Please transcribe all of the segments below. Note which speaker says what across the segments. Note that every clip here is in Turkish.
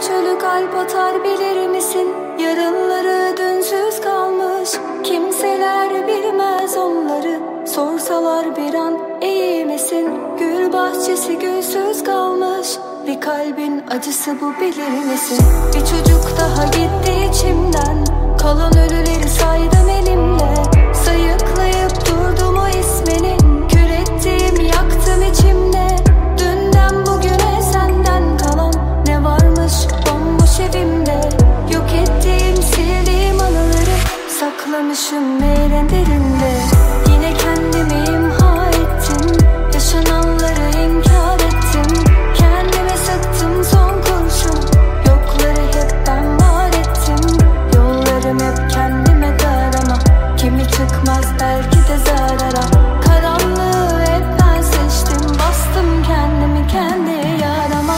Speaker 1: çölü kalp atar bilir misin? Yarınları dünsüz kalmış, kimseler bilmez onları. Sorsalar bir an iyi misin? Gül bahçesi gülsüz kalmış, bir kalbin acısı bu bilir misin? Bir çocuk daha gitti içimden, kalan ölüleri saydım elimle. Sayıklayıp durdum o ismini, kül ettim yaktım içimde. Dünden bugüne senden kalan ne varmış bomboş evimde. Yok ettiğim sildiğim anıları saklamışım en derinde. Yine kendimi imha ettim, yaşananları inkar ettim. Kendime sıktım son kurşun, yokları hep ben var ettim. Yollarım hep kendime dar ama kimi çıkmaz belki de zarara. Karanlığı hep ben seçtim, bastım kendimi kendi yarama.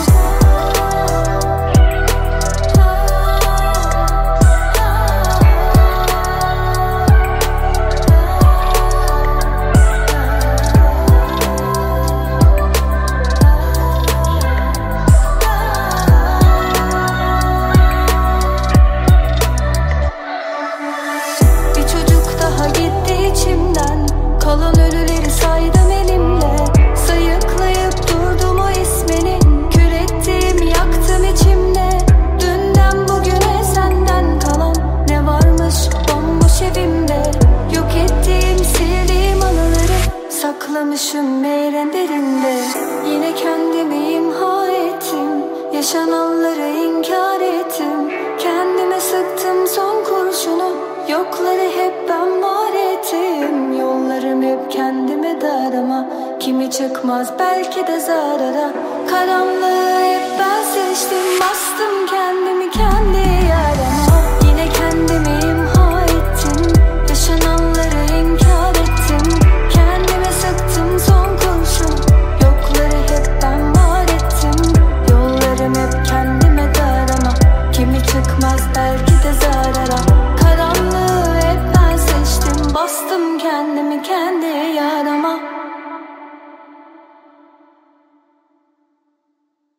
Speaker 1: Bir çocuk daha gitti içimden, kalan ölüleri saydım elimle. Sayıklayıp durdum o ismini, kül ettim yaktım içimde. Dünden bugüne senden kalan ne varmış bomboş evimde. Yok ettiğim sildiğim anıları saklamışım en derinde. Yine kendimi imha ettim, yaşananları inkar ettim. Kendime sıktım son kurşunu, yokları hep ben var ettim. Yollarım hep kendime dar ama kimi çıkmaz belki de zarara. Karanlığı hep